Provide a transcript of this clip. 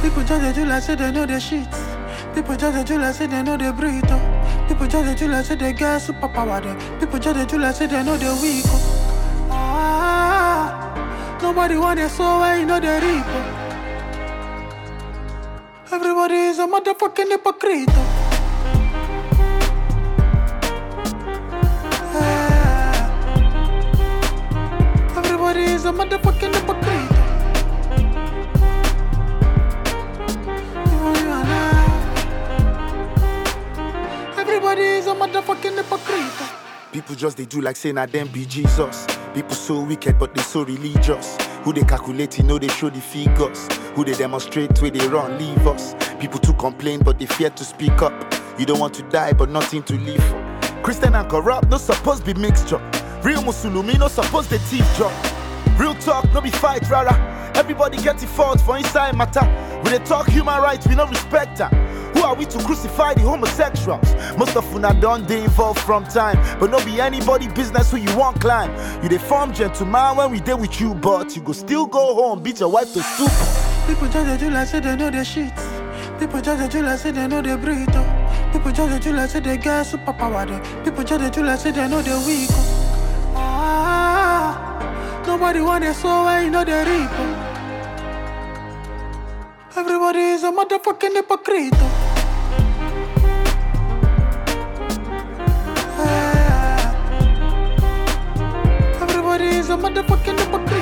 People just do like say they know the shit. People just do like say they know the breathe. Oh. People just do like say they get superpower. People just do like say they know the weak. Oh. Nobody want it so well, you know the reap. Oh. Everybody is a motherfucking hypocrite. Oh. Everybody is a motherfucking hypocrite. Everybody is a motherfucking hypocrite. People just they do like saying I them be Jesus. People so wicked but they so religious. Who they calculate, you know they show the figures. Who they demonstrate where they run, leave us. People too complain but they fear to speak up. You don't want to die but nothing to live for. Christian and corrupt, no supposed be mixture. Real Musulumi, no supposed they thief job. Real talk, no be fight, rara. Everybody get the fault for inside matter. When they talk human rights, we no respect them. Who are we to crucify the homosexuals? Most of una done they involved from time. But no be anybody business who you want climb. You they form gentleman when we there with you, but you go still go home, beat your wife to soup. People just do like say they know the shit. People just do like say they know the breathe. Oh. People just do like say they get superpower. People just do like say they know the weak. Oh. Nobody want it so well, you know the reap. Oh. Everybody is a motherfucking hypocrite. Oh. Everybody is a motherfucking hypocrite.